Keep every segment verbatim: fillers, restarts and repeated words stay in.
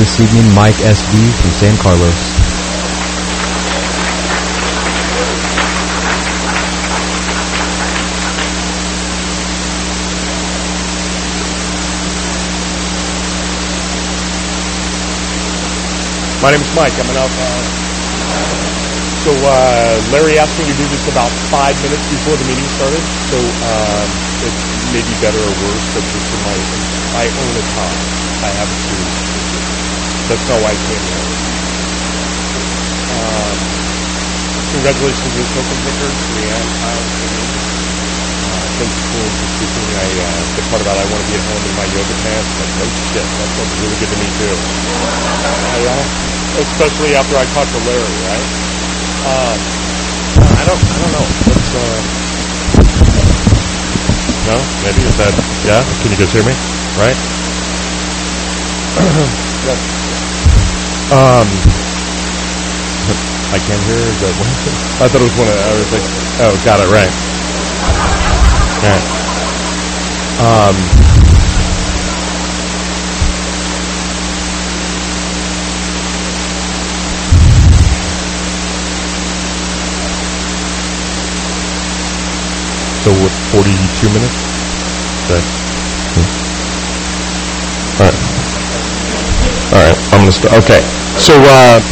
this evening, Mike S B from San Carlos. My name is Mike. I'm an alcoholic. So uh, Larry asked me to do this about five minutes before the meeting started. So um, it may be better or worse, but just for my, I own a tie. I have a serious issue. That's not why I came here. Um, congratulations to the token pickers, Leanne, Kyle, Cindy. Uh, thanks for speaking. I, uh, the part about I want to be at home in my yoga pants, like, no shit. That sounds really good to me, too. I, uh, especially after I talked to Larry, right? Uh, I don't, I don't know. What's, uh, no? Maybe is that, yeah? Can you guys hear me? Right? Yes. Um, I can't hear, is that one? I thought it was one of, I was like, oh, got it, right. Alright. Um, So what, forty-two minutes? That, hmm. All right. All right. I'm gonna start. Okay. So uh,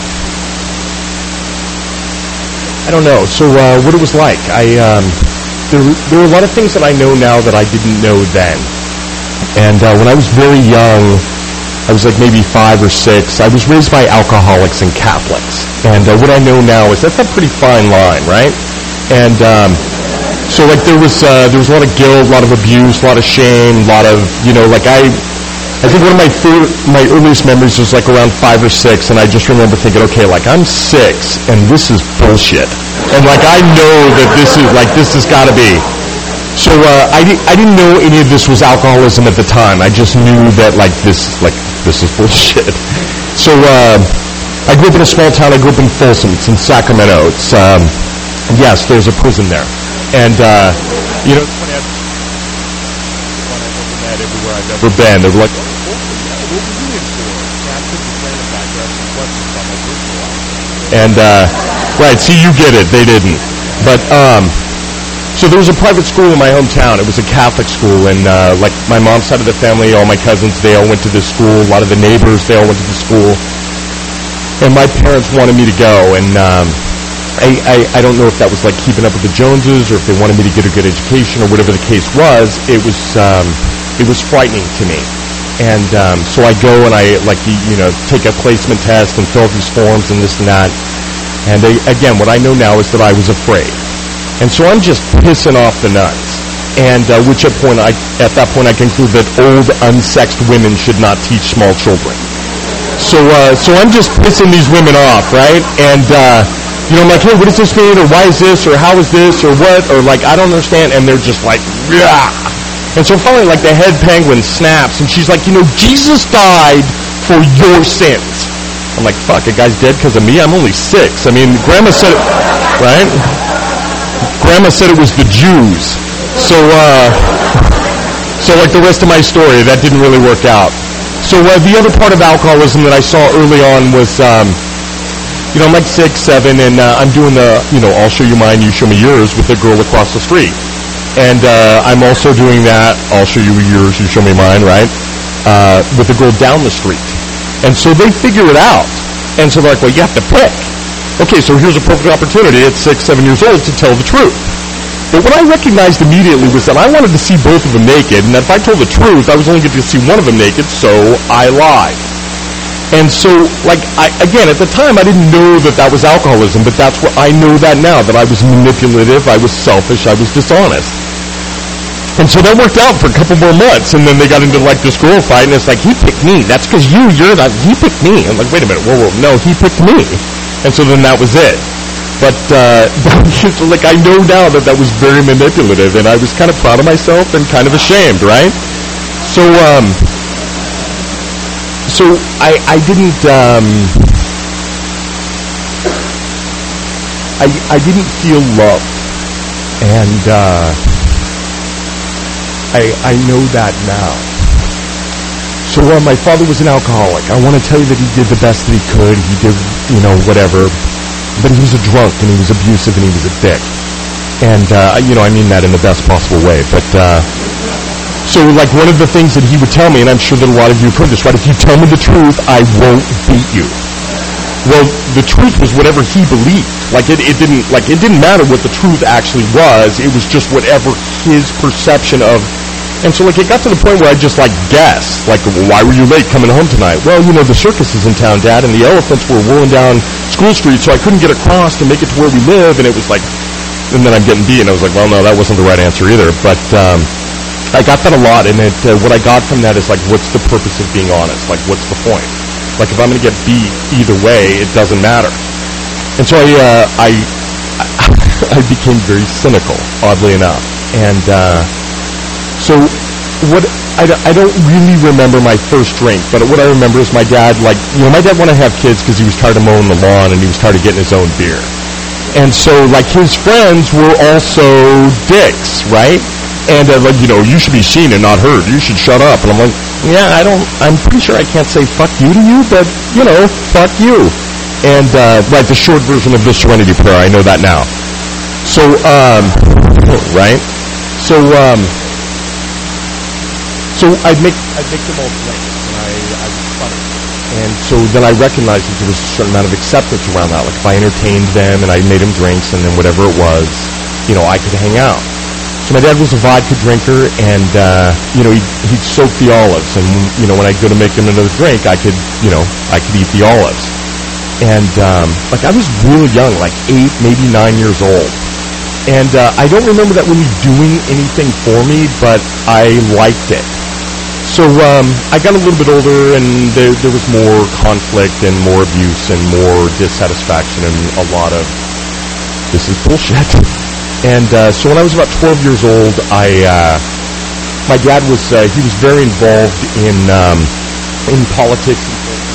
I don't know. So uh, what it was like? I um, there there were a lot of things that I know now that I didn't know then. And uh, when I was very young, I was like maybe five or six. I was raised by alcoholics and Catholics. And uh, what I know now is that's a pretty fine line, right? And um, So like there was uh, there was a lot of guilt, a lot of abuse, a lot of shame, a lot of, you know, like I I think one of my fir- my earliest memories was like around five or six, and I just remember thinking, okay, like I'm six and this is bullshit, and like I know that this is like this has got to be. So uh, I di- I didn't know any of this was alcoholism at the time. I just knew that like this like this is bullshit. So uh, I grew up in a small town. I grew up in Folsom. It's in Sacramento. It's um, yes, there's a prison there. And, uh, you know, it's funny, I've met everywhere I've ever been. They were like, oh, yeah, what were you in for? Yeah, I took the training back there. I have some questions about my personal life. And, uh, right, see, you get it. They didn't. But, um, so there was a private school in my hometown. It was a Catholic school. And, uh, like, my mom's side of the family, all my cousins, they all went to this school. A lot of the neighbors, they all went to the school. And my parents wanted me to go. And, um, I, I, I don't know if that was like keeping up with the Joneses or if they wanted me to get a good education or whatever the case was. It was um, it was frightening to me. And um, so I go and I like you know take a placement test and fill out these forms and this and that. And they, again, what I know now is that I was afraid. And so I'm just pissing off the nuts. And uh, which at point I at that point I conclude that old unsexed women should not teach small children. So uh, so I'm just pissing these women off, right? And uh, you know, I'm like, hey, what does this mean, or why is this, or how is this, or what, or like, I don't understand, and they're just like, yeah. And so finally, like, the head penguin snaps, and she's like, you know, Jesus died for your sins. I'm like, fuck, a guy's dead because of me? I'm only six. I mean, Grandma said it, right? Grandma said it was the Jews. So, uh, so like the rest of my story, that didn't really work out. So uh, the other part of alcoholism that I saw early on was, um, you know, I'm like six, seven, and uh, I'm doing the, you know, I'll show you mine, you show me yours with the girl across the street. And uh, I'm also doing that, I'll show you yours, you show me mine, right, uh, with the girl down the street. And so they figure it out. And so they're like, well, you have to pick. Okay, so here's a perfect opportunity at six, seven years old to tell the truth. But what I recognized immediately was that I wanted to see both of them naked, and that if I told the truth, I was only going to see one of them naked, so I lied. And so, like, I, again, at the time, I didn't know that that was alcoholism, but that's what I know that now, that I was manipulative, I was selfish, I was dishonest. And so that worked out for a couple more months, and then they got into, like, this girl fight, and it's like, he picked me. That's because you, you're not, he picked me. I'm like, wait a minute, whoa, whoa, no, he picked me. And so then that was it. But, uh, like, I know now that that was very manipulative, and I was kind of proud of myself and kind of ashamed, right? So, um... So I, I didn't um, I I didn't feel love, and uh, I I know that now. So uh, my father was an alcoholic. I want to tell you that he did the best that he could. He did, you know, whatever. But he was a drunk, and he was abusive, and he was a dick. And, uh, you know, I mean that in the best possible way. But, uh, so, like, one of the things that he would tell me, and I'm sure that a lot of you have heard this, right? If you tell me the truth, I won't beat you. Well, the truth was whatever he believed. Like, it, it didn't, like, it didn't matter what the truth actually was. It was just whatever his perception of. And so, like, it got to the point where I just, like, guessed. Like, well, why were you late coming home tonight? Well, you know, the circus is in town, Dad, and the elephants were rolling down School Street, so I couldn't get across to make it to where we live, and it was like, and then I'm getting beat, and I was like, well, no, that wasn't the right answer either. But um, I got that a lot, and it, uh, what I got from that is, like, what's the purpose of being honest? Like, what's the point? Like, if I'm going to get beat either way, it doesn't matter. And so I, uh, I, I became very cynical, oddly enough. And, uh, So what I, I don't really remember my first drink, but what I remember is my dad, like, you know, my dad wanted to have kids because he was tired of mowing the lawn and he was tired of getting his own beer. And so, like, his friends were also dicks, right? And, uh, like, you know, you should be seen and not heard. You should shut up. And I'm like, yeah, I don't, I'm pretty sure I can't say fuck you to you, but, you know, fuck you. And, uh, right, the short version of the Serenity Prayer, I know that now. So, um, right? So, um, So I'd make I'd make them all drink, and I, I was funny. And so then I recognized that there was a certain amount of acceptance around that. Like, if I entertained them and I made them drinks, and then whatever it was, you know, I could hang out. So my dad was a vodka drinker, and, uh, you know, he'd, he'd soak the olives. And, you know, when I'd go to make him another drink, I could, you know, I could eat the olives. And, um, like, I was really young, like eight, maybe nine years old. And uh, I don't remember that really doing anything for me, but I liked it. So um, I got a little bit older, and there, there was more conflict and more abuse and more dissatisfaction and a lot of, this is bullshit. And uh, so when I was about twelve years old, I, uh, my dad was, uh, he was very involved in, um, in politics.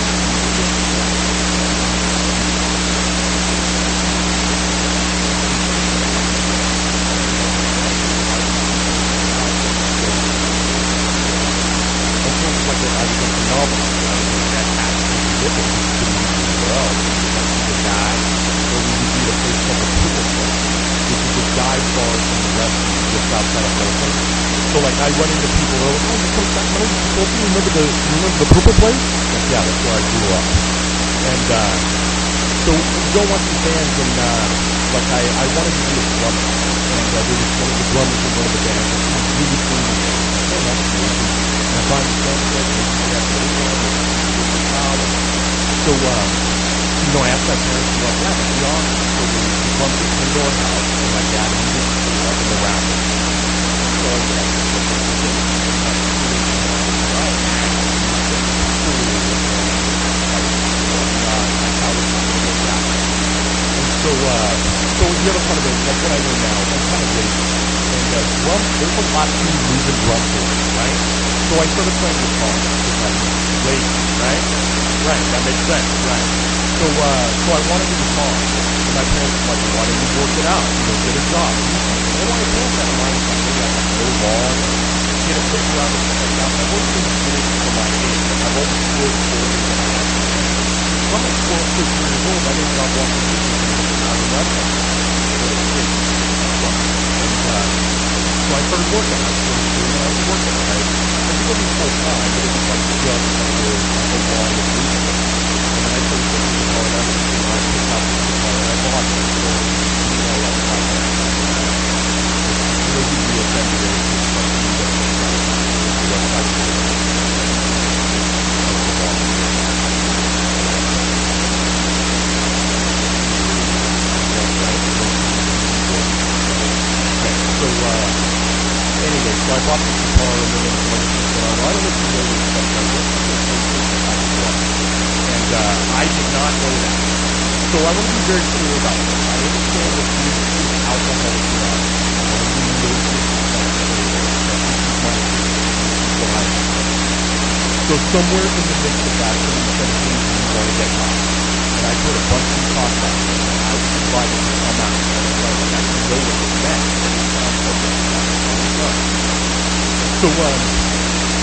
Somewhere in the midst of that, someone said, hey, you want to get caught. And I put a bunch of talk about it. And I was invited to come out. And I was like, I know what it meant. So, um,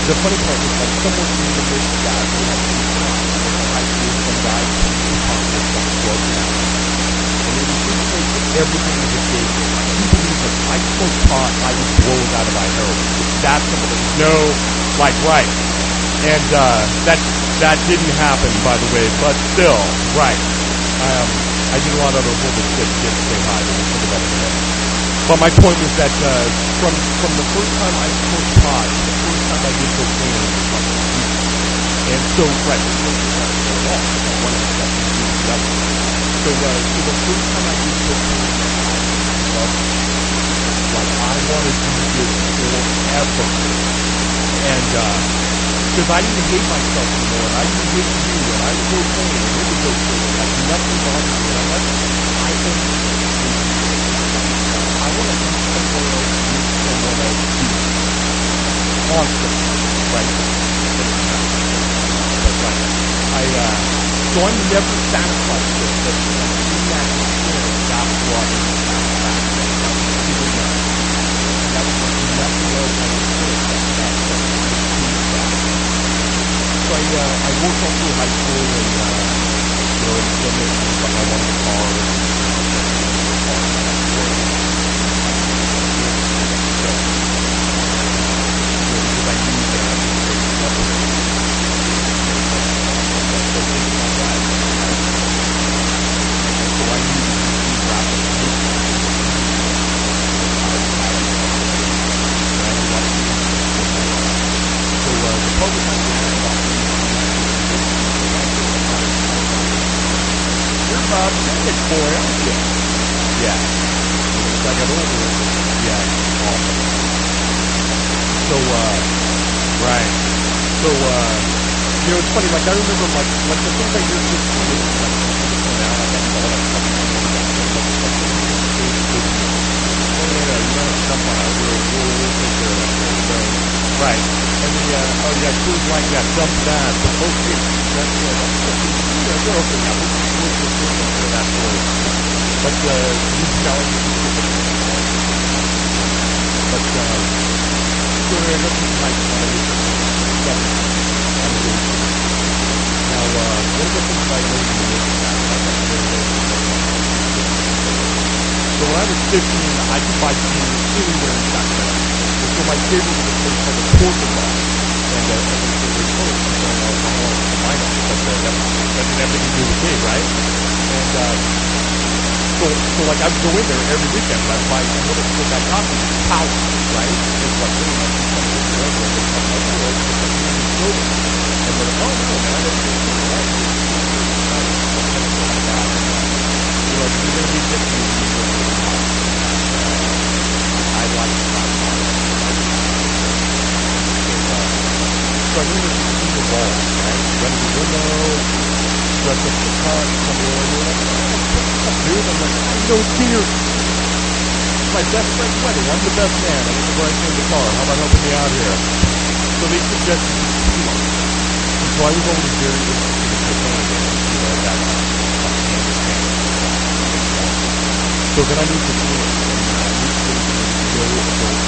the funny part was like someone in the list guy who had to I knew some guy who possibly some drug now. And it was just like everything was a game. He believes that I smoked pot, I was blown out of my heroin. That's something that no, like, right. And, uh, that, that didn't happen, by the way, but still, right. Um, I did a lot of other horrible shit to get to say hi, but we'll talk about it in a minute. But my point was that, uh, from, from the first time I smoked pot, the first time I did cocaine, it was like a week. And so, right, it wasn't like at all, because I wanted to have to do the other. So, uh, so the first time I did cocaine, I loved it. Like, I wanted to do this forever. And, uh, because I didn't hate myself anymore, and I didn't hate you, and I was okay, and it was okay, like, nothing bothered me, and I left, I think, I want to do someone else do someone else do constantly, right? But, right, I, uh, so I'm never satisfied with it, but in that experience, that's what I was satisfied with. I was doing that, and that was like nothing else I was doing, that stuff. So I, uh, I worked all through high school and, uh, you know, in some instances, like I wanted a car, and, because I knew that I was going to love it. So I knew that I was rapid. So, uh, the public I was You're Bob Sandage boy, aren't you? Yeah. As I got older, yeah, awesome. So, uh, right. So, uh, you know, it's funny, like, I remember, like, like the things I hear kids do, like, now, like, I saw that stuff, oh, yeah, you don't have stuff on it, we'll, we'll, we'll take care of that, so, right. And the, uh, oh, yeah, crews like that, dump that, but, oh, shit, that's, uh, that's, yeah, we're okay now, we'll, we'll, we'll, we'll take care of that for you. But, uh, he's telling me, but, uh, so there, this is like, uh, stuff, now, uh, one of the things I learned in this class, like I said, so when I was fifteen, I could buy beer anywhere in Sacramento. And so my favorite was a place called the Porter Bar. And, uh, and they said, oh, I'm going alcohol, why not? But, uh, that, that didn't have anything to do with me, right? And, uh, so, so like, I would go in there every weekend, and I'd buy, and what it was, I got was power, right? It's like, hey, like, you come in forever, and they come up to it, it's like, you need soda. And they're like, oh, no, man, I don't think you're right. You know, you're going to be fifteen, you're going to be hot. I like to buy power. So I remember seeing the ball, right? Run the window, dress up the car, come over, and you're like, oh, dude, I'm like, I know cheers. It's my best friend's wedding. I'm the best man. I want to break in the car. How about helping me out here? So they suggested this team. And so I was always very interested in cocaine, you know, that uh, so then I moved to Phoenix, and uh, I moved to go adult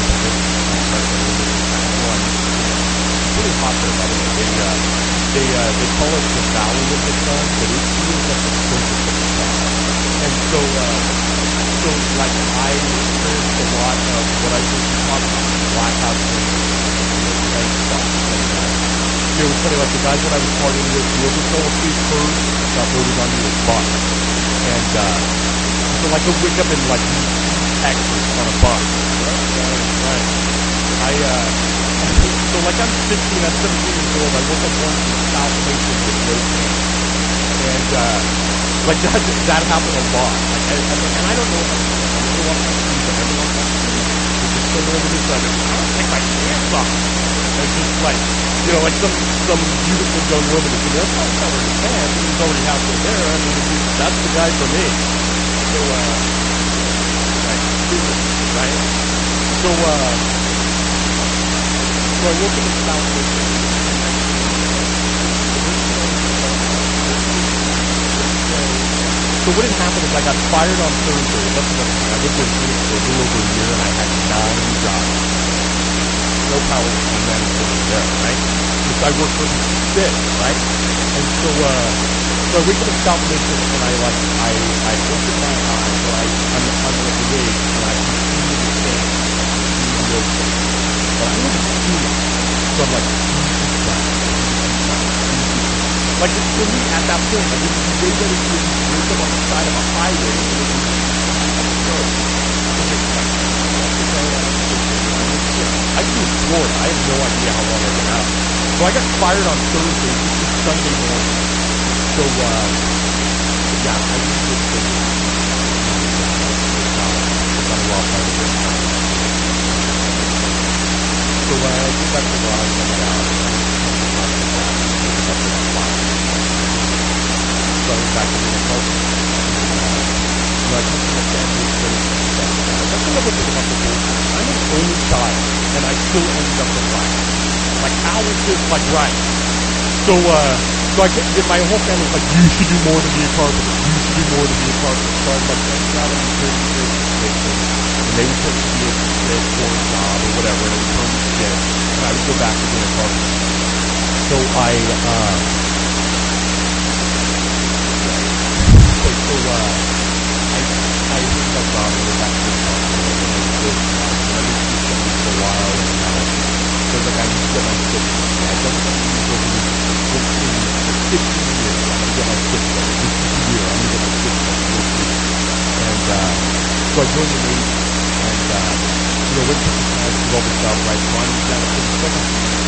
It's really hot there, by the way. They, uh, they, uh, they call it the Valley of the Sun, but it feels like the surface of the sun. And so, uh, so, like, I experienced a lot of what I used to talk about, blackout drinks, and stuff. And, uh, you know, it was funny, like, the guys that I was partying with, whoever fell asleep first got voted onto his bus. And, uh, so, like, I wake up in, like, Texas on a bus. Right. I, uh, so, like, I'm fifteen, I'm seventeen years old, I woke up once in South Mason with no pants. And, uh, like, that, that happened a lot. Like, I, I, and I don't know if I don't want to see, but everyone wants to see. It's just so over the sudden, I don't take my pants off. And it's just like, you know, like some, some beautiful young woman is like, oh, I'm already pants, and he's already halfway there, I mean, that's the guy for me. So, uh, like, right? So, uh, so I woke up in South Mason. So what had happened is I got fired on Thursday. That's what I lived in Phoenix for a little over a year, and I had nine jobs. no power on management there, right? Because I work for this, right? And so, uh, so I wake up in South Mission and I like, I, I open my eyes, or I, I'm, I'm on the wake and I can see the thing, see the ocean. But I don't see it. So I'm like, Jesus Christ. Like, for me, at that point, like, it was way better to wake up on the side of a highway and it was I flew in Florida. I have no idea how long I've been out. So I got fired on Thursday. This was Sunday morning. So, uh, yeah, I just did this. Got a lot of it. So, uh, I get back to the garage, I got out, and I got to the fire. So I went back to the apartment. So I took my family to the That's another thing about the bullshit. I'm an only child, and I still ended up in life. Like, how is this, like, right? So, uh, so I get, my whole family was like, you should do more than be a carpenter. You should do more than be a carpenter. So I was like, thanks God I'm doing this station. And they would put me to be a shit or a job or whatever, and it would turn me to shit. And I would go back to being a carpenter. So I, uh, so, so, uh, I think my job was actually possible, and I was good. I was just going to for a while, and now so like I need to get my shit. I don't want to be working fifteen, fifteen years. I'm going to get my shit done. This is the year. I'm going to get my shit done. And uh, so I joined the Navy, and uh, you know, went to the class, did all the stuff, right? So I'm down to the second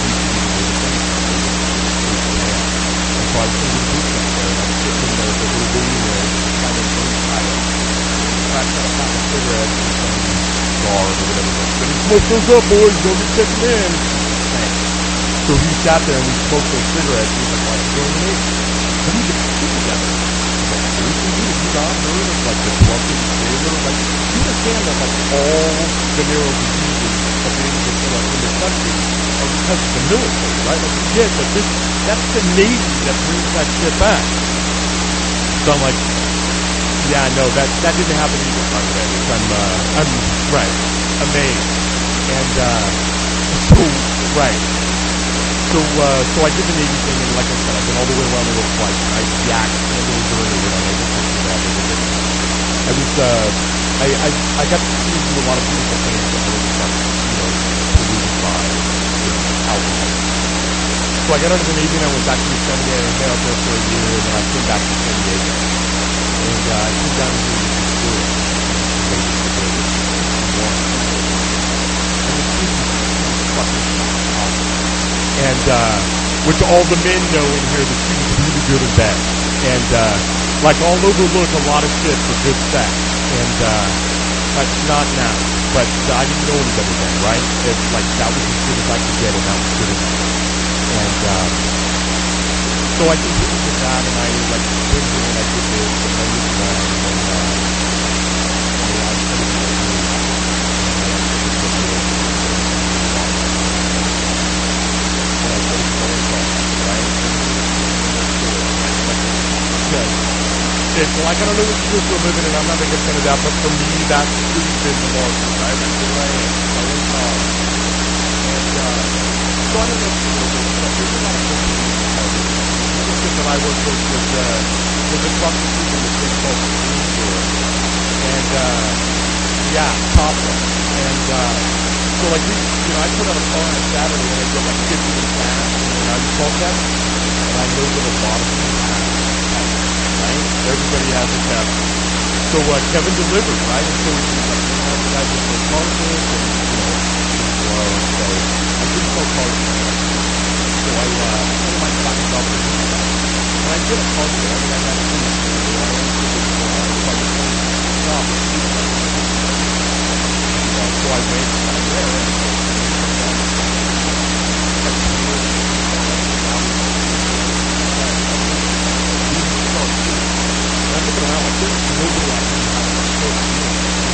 and so I was in the boot camp there, and I was sitting in there with a little baby there, kind of very tired. I tried to find a cigarette and some cigar or whatever. But he smoked those up, boys. Don't get checking in. So he sat there and we smoked those cigarettes. He was like, why are you going to me? What do you get to sit together? He's like, seriously, dude, have you not heard of, like, the drunken sailor? Like, you understand that, like, all the narrow diseases of being in the, in the country are because of the military, right? Like, you get that this, that's the Navy that brings that shit back. So I'm like, yeah, no, that that didn't happen either, by the way, which I'm, uh, I'm, right, amazed. And, uh, so, right. So, uh, so I did the Navy thing, and like I said, I've been all the way around the world twice, and I yacked candles during it, and I was I was, uh, I, I, I got to see do a lot of beautiful things that were, you know, polluted by, you know, alcohol. So I got out of the Navy, and I went back to the seminary, and stayed out there for a year, and then I came back to San Diego. And uh, I came down here to the school. And uh, which all the men know in here that she was really good in bed. And uh, like I'll overlook a lot of shit for good sex. And uh, but not now. But uh, I didn't know anybody then, right? It's like that was as good as I could get, and that was good enough. And uh, so I continued with that, and I like did it, and I did this, and I did that, and uh, I mean, I was Shit, well, I kind of know what you do for a living, and I'm not making fun of that, but for me, that's really been the market, right? That's who I am. I was, uh, and, uh, so I don't know if you know this, but there's a lot of things that the shit that I worked with was, uh, was a truck in the thing called Green Store. And, uh, yeah, Papa. And, uh, so, like, we, you know, I put out a car on a Saturday, and I get, like, fifty in cash, and I just call that, and I know that a lot of people have right? Everybody has a test. So uh, Kevin delivered, right? And so he was like, you know, I just so carpet and, you know, well, so I didn't sell carpet. So I, uh, one of my talking about this and I did a carpet. I mean, I had two. So I went to this one. I was like, stop. So I went out there and I'm looking around like there's nobody out there how to show you.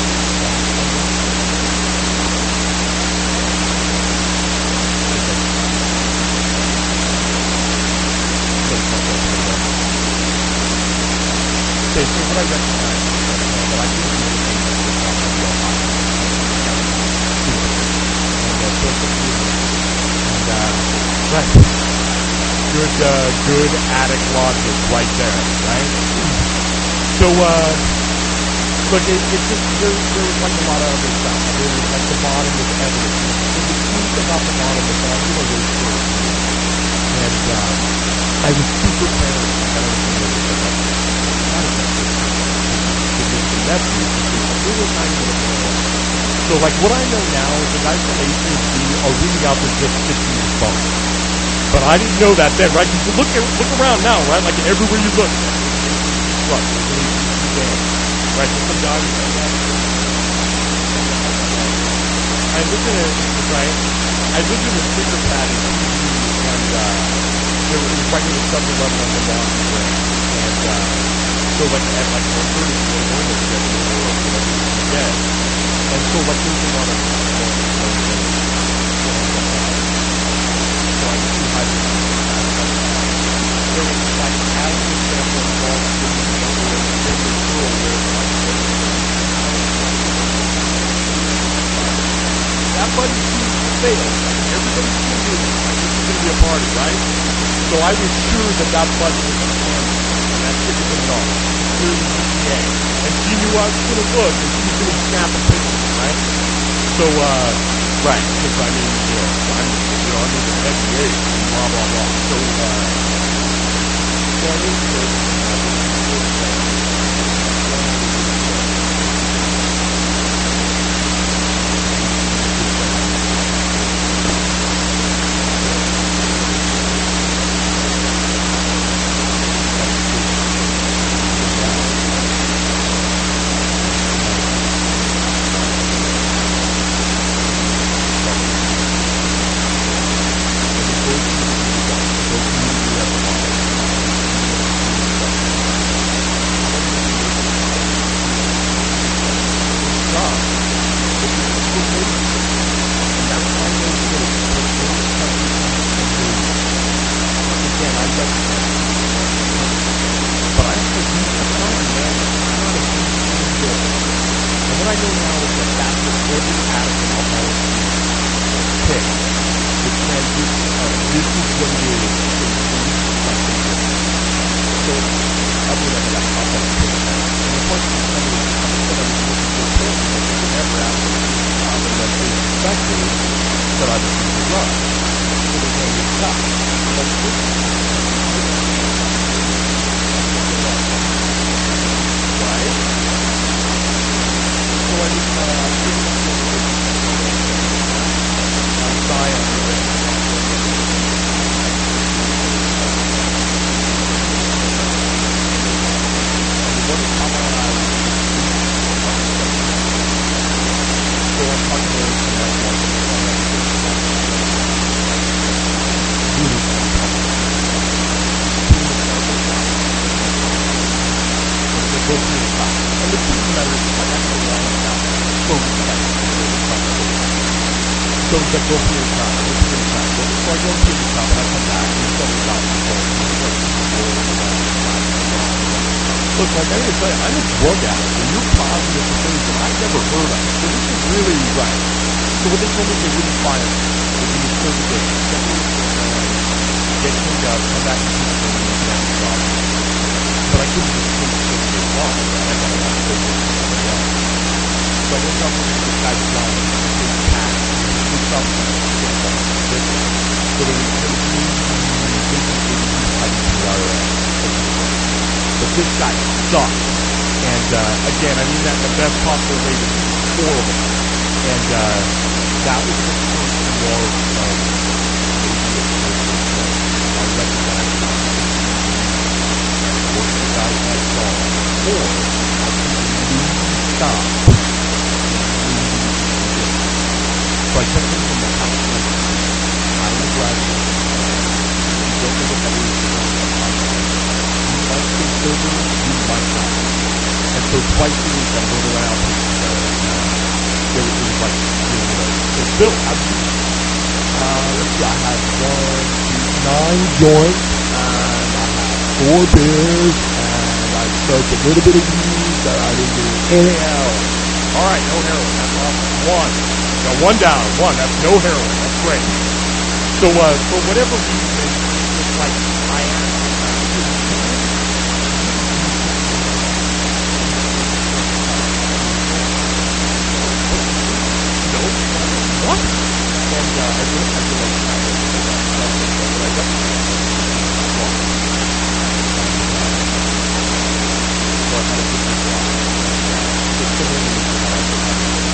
Okay, so what I recognize is that I can do anything that is not going to be a high. book of humor. And, uh, right. Good, uh, good addict logic right there, right? So, uh, look, it, it's just, there, there was like a lot of other stuff. There was like the bottom was evidence. So the truth about the bottom was that I'm going to wait for it. And, um, I was super paranoid that I was going to wait for it. Not a the nephew, we were kind of so like what I know now is the guys from A C S B are really out there just fixing the phone. But I didn't know that then, right? Because look, look around now, right? Like everywhere you look, look, right? There's some guys. I lived in a right. I lived in a sticker pad in and uh, there was right near the seven eleven on the lawn, and uh, so like at like one thirty in the morning, yeah. And so like there's a lot of there was like as the example involved in the girl that buddy seems to fail. Everybody's going to do it. Like, this is going to be a party, right? So I was sure that that buddy was going to come and that chick was going to know. And she knew I was going to look and she was going to snap a picture, right? So, uh, right, because I mean, you know, I'm, you know, I'm in the N B A and blah, blah, blah. So, uh, so I didn't say All right, no heroin. That's awesome. One. Got one down. One. That's no heroin. That's great. So, uh, for whatever reason, it's like I asked no. What? And uh, I really, I really like that. But I got so I had a different job. It's similar to what I did.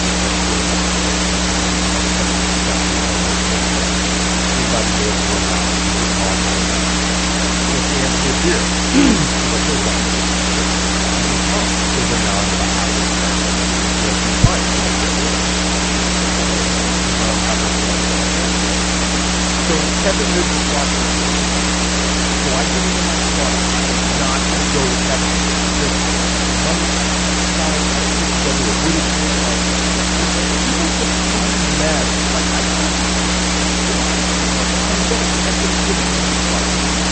Anybody there for a house? It's all kind of if we have to do beer. What's your life? So then now I'm going to have to So Kevin lives in Scotland. So I get into my car. I'm not going to go to Kevin. Because some guy I put together a really cool life. People get so mad. Like, I can't. I'm going to Kevin to give me this life.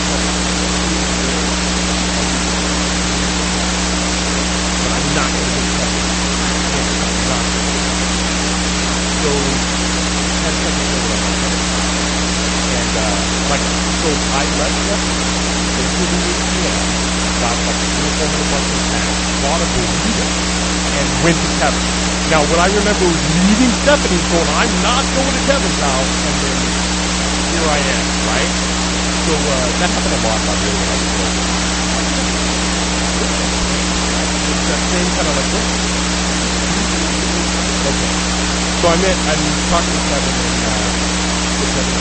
But I'm not going to go to Kevin. I'm not going to go to Kevin. So, ten seconds later, I'm going to And, uh, like, so I left them, they took me to A T M, got like three or four hundred bucks in cash, bought a burrito, and went to Kevin. Now, what I remember was leaving Stephanie's going, I'm not going to Kevin's house, and then here I am, right? So, uh, that happened a lot, by the way, when I was little. It's that same kind of like, what? Okay. So I met, I'm talking to Kevin, and, uh, with Kevin.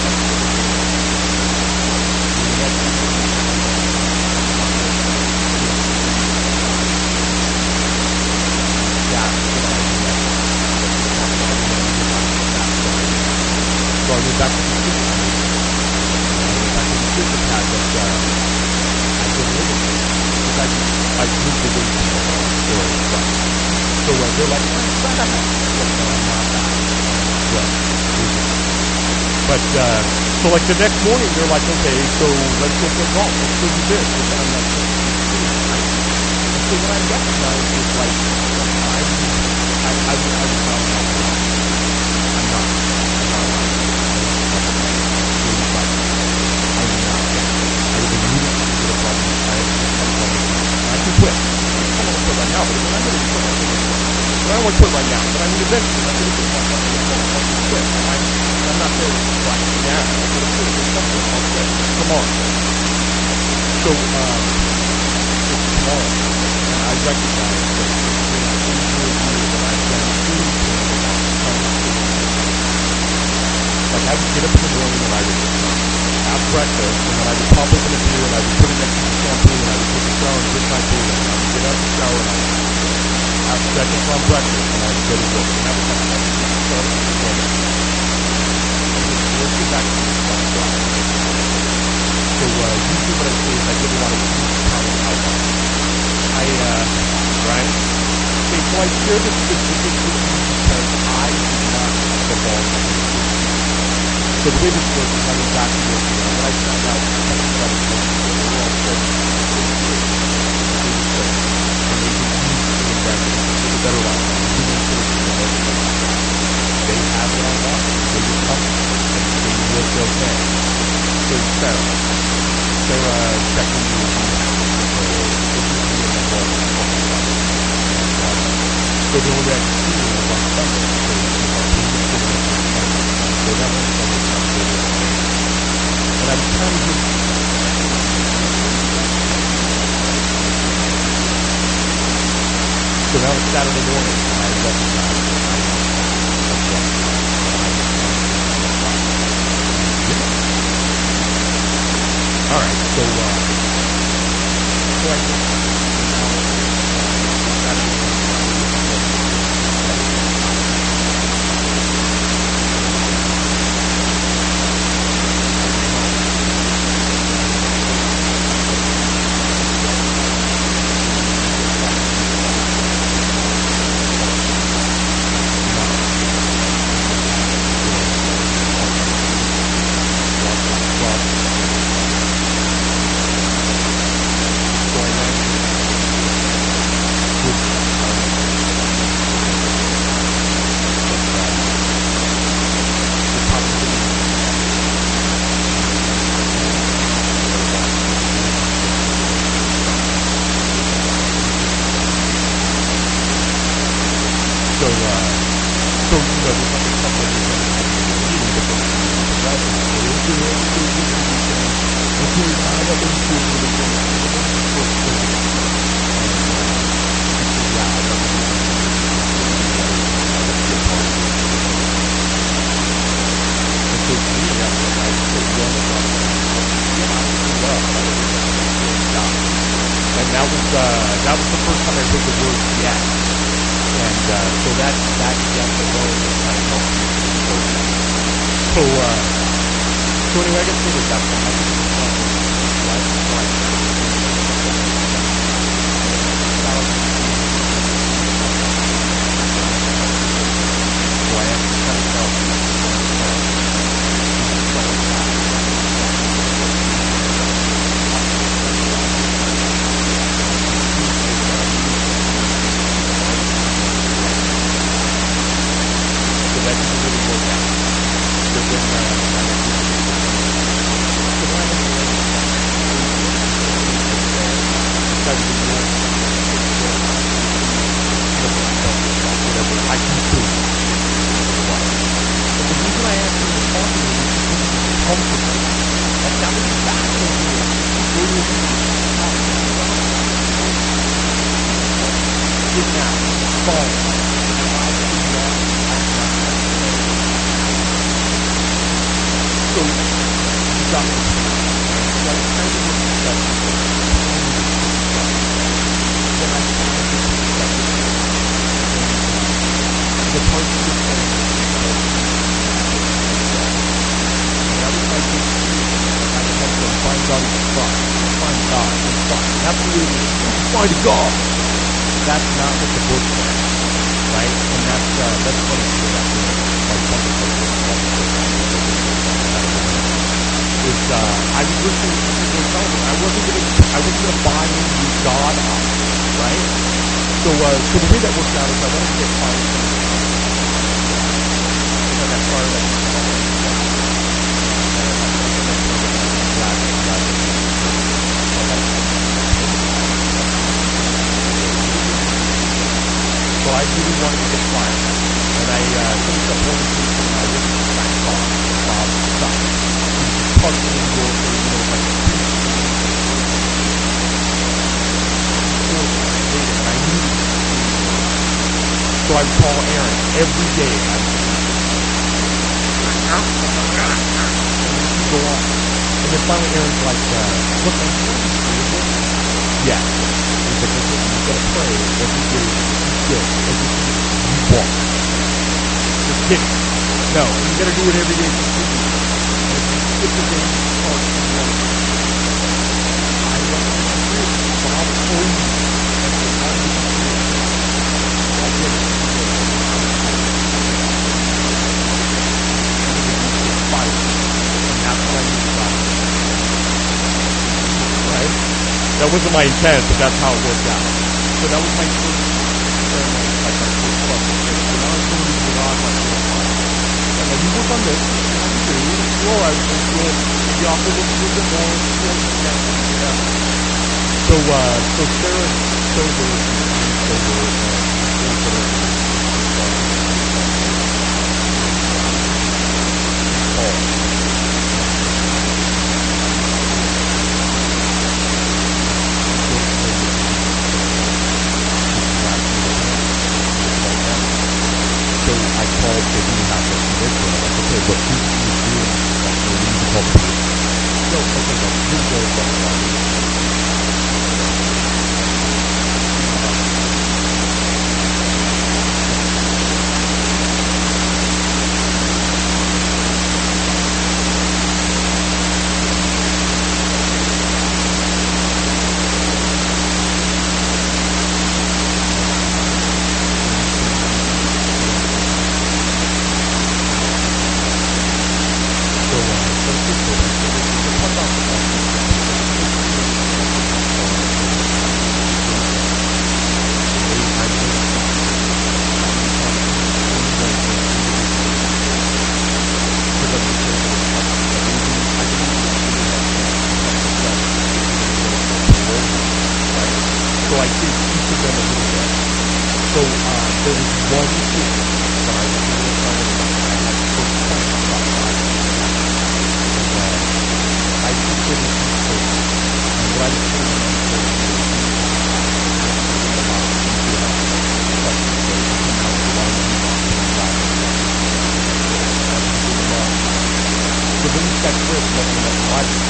So I went back to the super pad. I went back to the super pad that uh, I've been living in. Because I, I moved away from the store. So uh, they're like, I'm not that. No, I'm not that. Well, but, uh, so like the next morning, they're like, okay, so let's go play golf. Let's go do this. And I'm like, and so what I recognize is like, I'm, I, I, I was not that. I'm not. I'm not. I'm not. I would immediately get a problem. I, I can quit. I don't want to quit right now, but I'm going to quit. I don't want to quit right now, but I mean, eventually, I'm going to quit. I'm going to quit. I'm, I'm not there right now. I'm going to quit. There's something. I'll quit. Come on. So, um, it's small, and I recognize that it's been three years that I've done food like I would get up in the morning and I would have breakfast, and then I would pop open a beer and I would put it next to the shampoo and I would take a shower and drink my beer and I would get out of the shower and I would have seconds on breakfast and I would go to work. And that was like my start of the day. Let's get back to the stuff. So uh, usually what I say is I get a lot of huge power alcohol. I, uh, right? Okay, so I share this specific with you because I do not have a ball. So the way this works is I went back to work, and what I found out was that I was working with the world said, and they can use the investment for the better life. They have what I want, they just come, and they work okay. So Sarah, Sarah checked into the so this is me and my brother. So the only way I could see her was on Sunday, so so that was something I was doing. And I was trying to just so now it's Saturday morning and I recognize that I am drunk. Alright, so uh so I think now Saturday morning there was like a couple of years ago, meeting with them. Right? So they were doing it, they were doing it, I got them to do it, and that was uh, that was the first time I heard the word yes, and uh, so that that yes alone kind of helped me. So uh, so anyway, I guess it was that one. I think it's one. So I actually kind of felt. Find God. That's not what the book says, right? And that's uh, that's funny to hear that. Like something is uh, I was listening to something they were telling me. I wasn't gonna I wasn't gonna buy into God out, right? So uh, so the way that worked out is I wanted to get fired. So I got fired at So I really wanted to get fired. And I uh, finished up one piece and I went to my car, Bob stuff. He just plugged me in the door for, you know, like and I knew it. So I would call Aaron every day. I would and then she'd go on. And then finally Aaron's like, uh, look, I'm doing yeah. He's like, listen, you've got to pray every day. Good. Everything you want. Just kidding. No, you gotta do it every day for two weeks. And if you skip the day, you start to want it. I want to be free. But I'll show you. And so how do you be free? I did it. And then you get fired. And that's what I need to stop. Right? That wasn't my intent, but that's how it worked out. So that was my first ceremony, like my first club. So now I'm going to be on my first club. And then you work on this, and how you do, it's slow, I was going to do it, maybe I'll put it a little bit more, slow, yeah. So, uh, so Sarah's sober, I'm sober, and Paul. I called the new house and they were like, okay, but who is doing that? So we need to call the police. No, okay, no, here's the what So I did each of them a little bit. So uh, there was one issue that I was doing pretty peaceful. And what I was saying was so then you got Chris looking at the logic.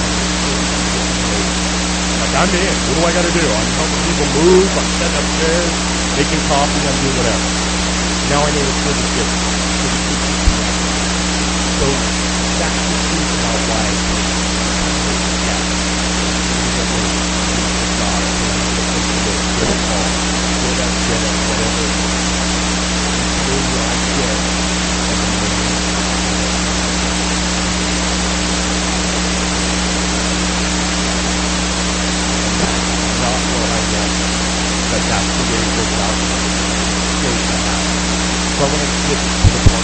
Like, I'm in. What do I got to do? I'm helping people move. I'm setting up chairs, making coffee. I'm doing whatever. Now I know the service gets so that's the truth about why but that's the way it works out. So I want to get to the point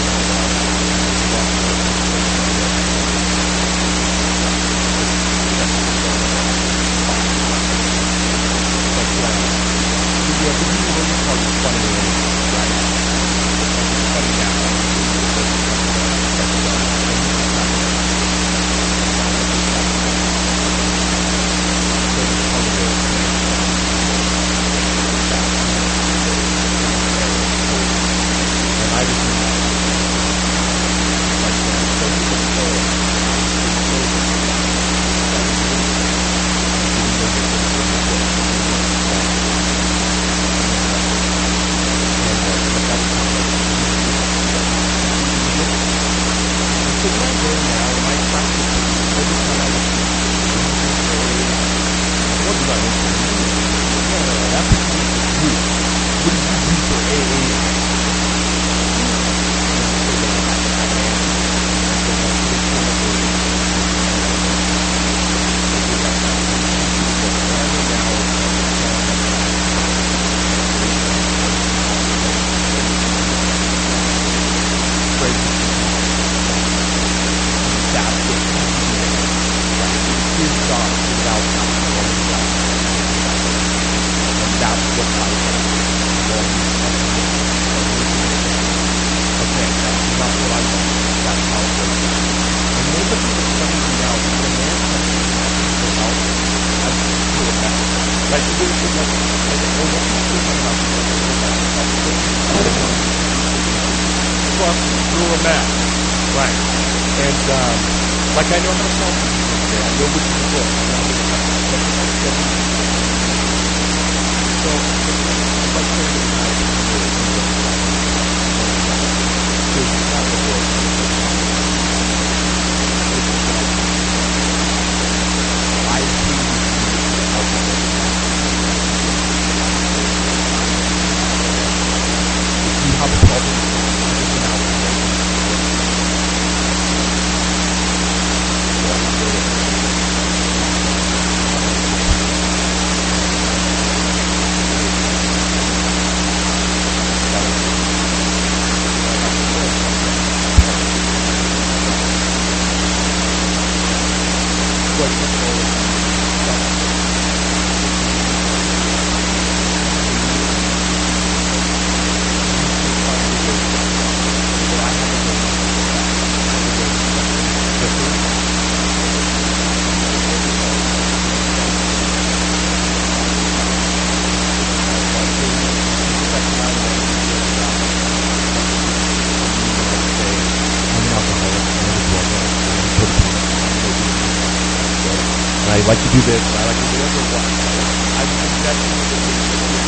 I like to do this, I like to do this, or what? I think that's the thing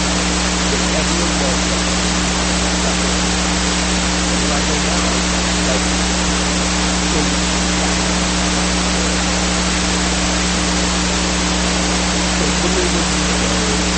that everyone does. And I go down, like, so, so literally what you know,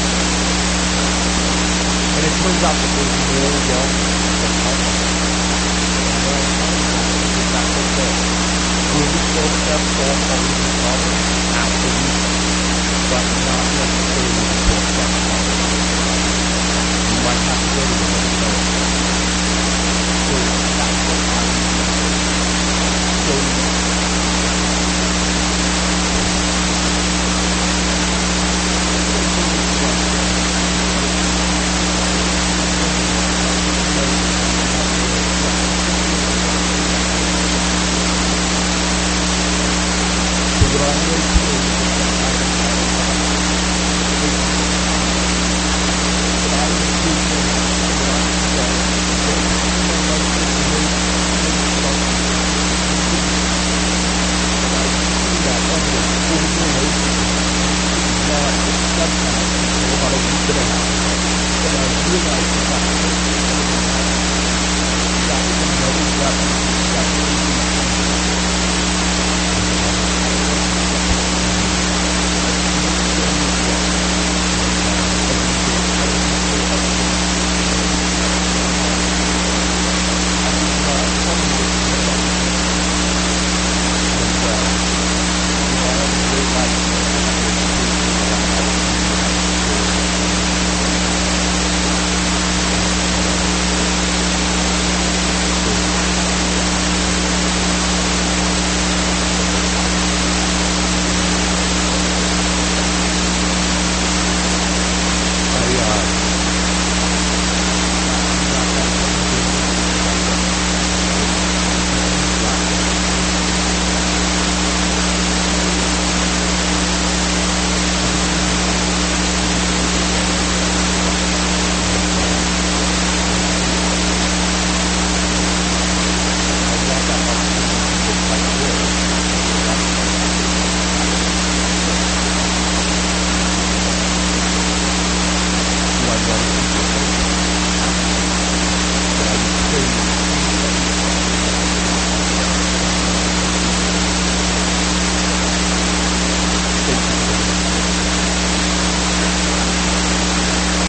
turns out that there's more wealth than health. have all collision problems? Absolutely. But not necessarily the full spectrum. You might have to go to another